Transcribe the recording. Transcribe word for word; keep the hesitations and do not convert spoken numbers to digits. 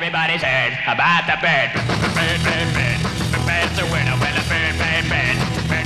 everybody's heard about the bird. Bird, bird, bird. The bird's a winner. Well, a bird, bird, bird. Bird,